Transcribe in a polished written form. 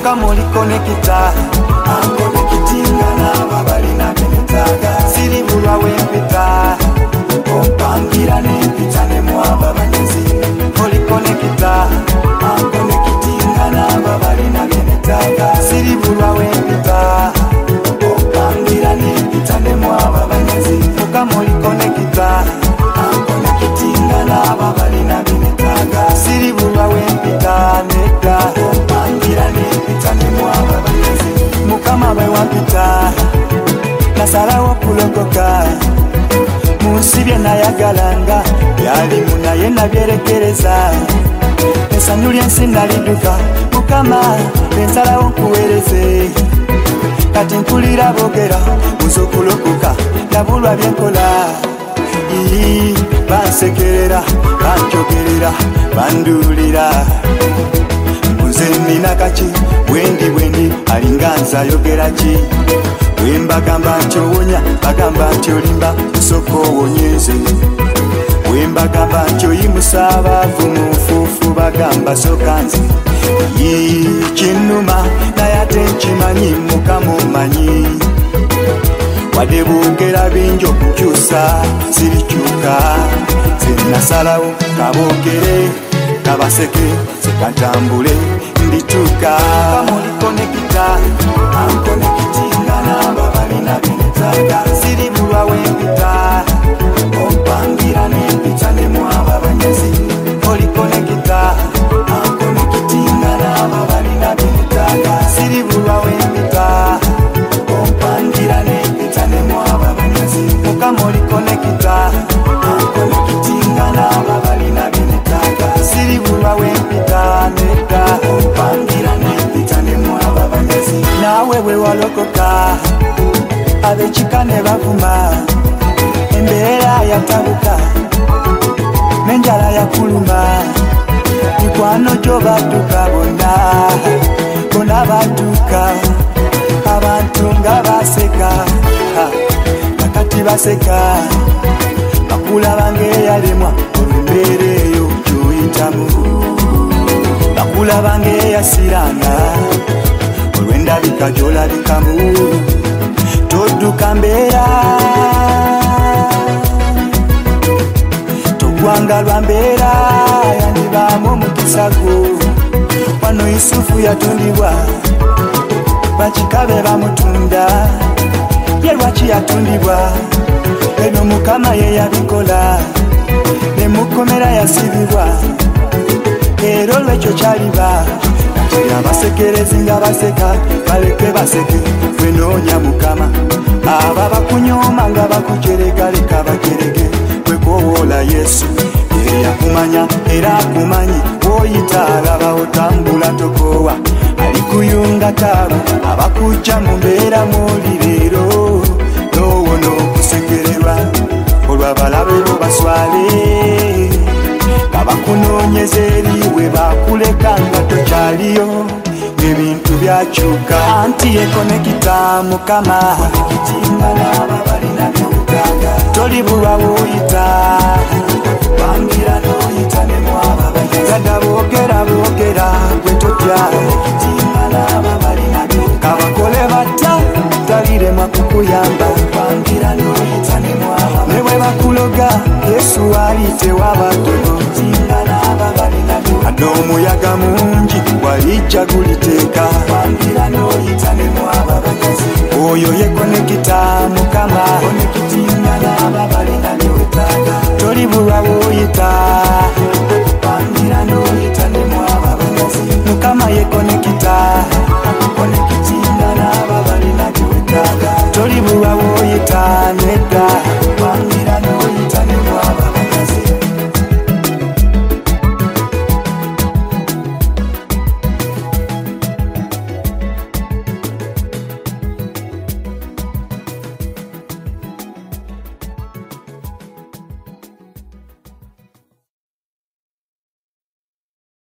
mukama oli konekita ankonekitinga n'ababalina benetaga siribulwa wempita ompangira nempita ne mwaba banyezi oli konekita ankonekitinga n'ababalina benetaga siribulwa wempita ompangira nempita ne mwaba banyezi mukama oli konekita ankonekitinga n'ababalina benetaga siribulwa wempita nedda ompangira nempita ne mwaba banyezi mukama bwe wampita nasalawo kulokoka munsi bye nayagalanga byalimu naye nabyerekereza essanyu lyensi naliduka mukama bensalawo nkuweereze kati mpulira boogera nze okulokoka nabulwa byenkola bansekerera banjogerera banduulira nze nina kaki bwendi alinga nze ayogera ki bwe mbagamba nti owonya bagamba nti olimba nsooka owonye nze bwe mbagamba nti oyimusa abaavu mu nfuufu bagamba sooka nze kinnuma naye ate nkimanyi mukama omanyi wadde boogera bingi okukyusa sirikyuka nze nasalawo kaboogere kabaseke sekatambule ndituuka mulikonekita ankonekitinga n'ababalina benetaga siribulwa wempita ompangira nempita ne mwaba banyezi olikonekita ankonekitinga n'ababalina benetaga siribulwa wempita ompangira nempita ne mwaba banyezi mukama olikonekita ankonekitinga n'ababalina benetaga siribulwa wempita nedda ompangira nempita ne mwaba banyezi naawe bwe walokoka ab'ekika ne bavuma embeera yatabuka n'enjala yakuluma mikwano gyo badduka bonna badduka abantu nga baseka nakati baseka bakulaba ng'eyalemwa olw'embeera eyo gy'oyitamu bakulaba ng'eyasiranga olw'endabika gy'olabikamu todduka mbeera togwanga lwa mbeera yandibaamu omukisa gwo wano Yusufu yatundibwa bakikabe bamutunda ye lwaki yatundibwa ebyo mukama ye yabikola ne mukomera yasibibwa era olwekyo kyaliba abasekerezi nga baseka baleke baseke wenoonya mukama aba bakunyooma nga bakujerega leka bajerege kwekowoola Yesu ye yakumanya era akumanyi woyita alaba otambula tokoowa alikuyunga taabu abakujja mu mbeera mwoli leero nowona okusekererwa olw'abalabe bo baswale kabakunoonyeza eriwe bakuleka nga tokyaliyo ebintu byakyuka anti yekonekita mukama kitinga n'ababalina byokutaga tolibulwa woyita bangira noyita ne mwaba bagenda boogera gwe totya kitinga n'ababalina kabakole batta taliremwa kukuyamba bangira noyita ne mwaba ne bwe bakuloga Yesu ali tewabatono kitinga n'ababalina ate omuyaga mungi walijja guliteeka bangira noyita